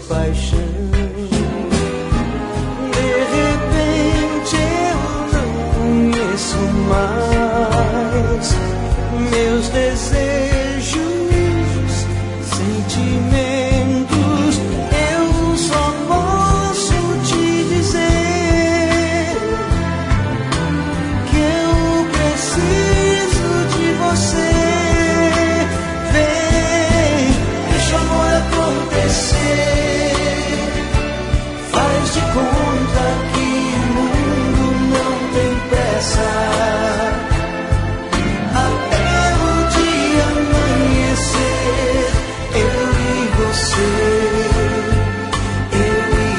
paixão. De repente eu não conheço mais meus desejos, sentimentos. Eu só posso te dizer que eu preciso de você. Vem, deixa o amor acontecer. Faz de conta que o mundo não tem pressa. Até o dia amanhecer, eu e você, eu e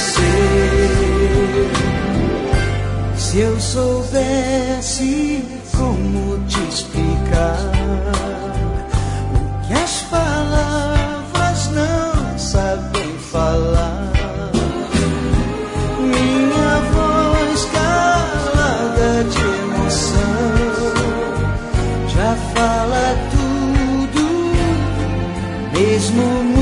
você. Se eu soubesse como te explicar o que as palavras não sabem falar, minha voz calada de emoção já fala tudo, mesmo